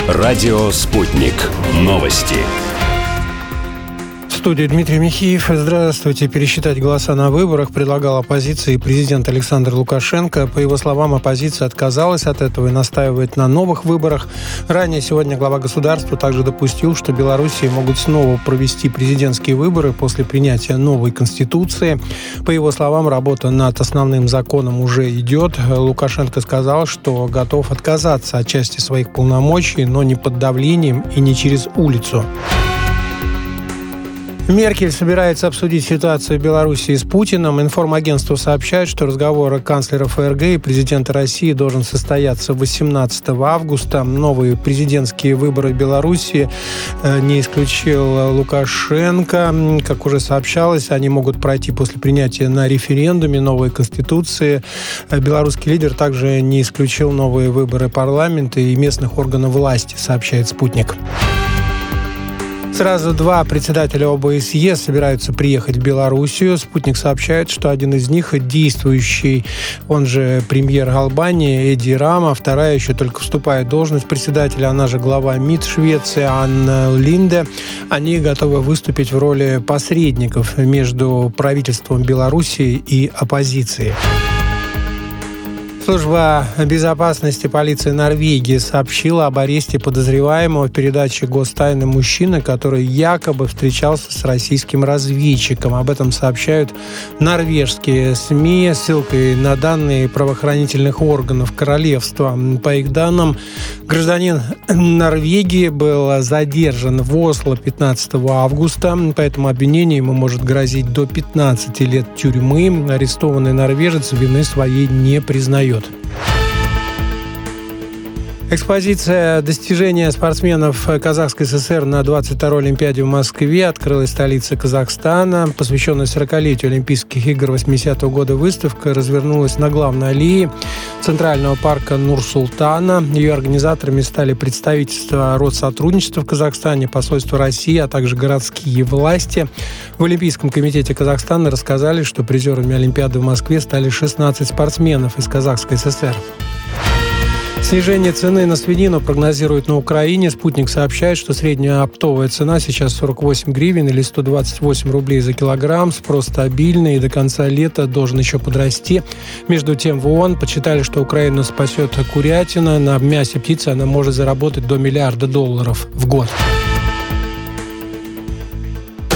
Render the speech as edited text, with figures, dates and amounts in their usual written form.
Радио «Спутник». Новости. В студии Дмитрий Михеев. Здравствуйте. Пересчитать голоса на выборах предлагал оппозиции президент Александр Лукашенко. По его словам, оппозиция отказалась от этого и настаивает на новых выборах. Ранее сегодня глава государства также допустил, что в Белоруссии могут снова провести президентские выборы после принятия новой конституции. По его словам, работа над основным законом уже идет. Лукашенко сказал, что готов отказаться от части своих полномочий, но не под давлением и не через улицу. Меркель собирается обсудить ситуацию в Белоруссии с Путиным. Информагентство сообщает, что разговор канцлера ФРГ и президента России должен состояться 18 августа. Новые президентские выборы в Белоруссии не исключил Лукашенко. Как уже сообщалось, они могут пройти после принятия на референдуме новой конституции. Белорусский лидер также не исключил новые выборы парламента и местных органов власти, сообщает «Спутник». Сразу два председателя ОБСЕ собираются приехать в Белоруссию. «Спутник» сообщает, что один из них действующий, он же премьер Албании Эди Рама, вторая еще только вступает в должность председателя, она же глава МИД Швеции Анна Линде. Они готовы выступить в роли посредников между правительством Белоруссии и оппозицией. Служба безопасности полиции Норвегии сообщила об аресте подозреваемого в передаче гостайны мужчины, который якобы встречался с российским разведчиком. Об этом сообщают норвежские СМИ с ссылкой на данные правоохранительных органов королевства. По их данным, гражданин Норвегии был задержан в Осло 15 августа. По этому обвинению ему может грозить до 15 лет тюрьмы. Арестованный норвежец вины своей не признает. Экспозиция достижения спортсменов Казахской ССР на 22-й Олимпиаде в Москве открылась в столице Казахстана. Посвященная 40-летию Олимпийских игр 80-го года выставка развернулась на главной аллее Центрального парка Нур-Султана. Ее организаторами стали представительства Россотрудничества в Казахстане, посольство России, а также городские власти. В Олимпийском комитете Казахстана рассказали, что призерами Олимпиады в Москве стали 16 спортсменов из Казахской ССР. Снижение цены на свинину прогнозируют на Украине. «Спутник» сообщает, что средняя оптовая цена сейчас 48 гривен или 128 рублей за килограмм. Спрос стабильный и до конца лета должен еще подрасти. Между тем в ООН подсчитали, что Украину спасет курятина. На мясе птицы она может заработать до $1 миллиарда в год.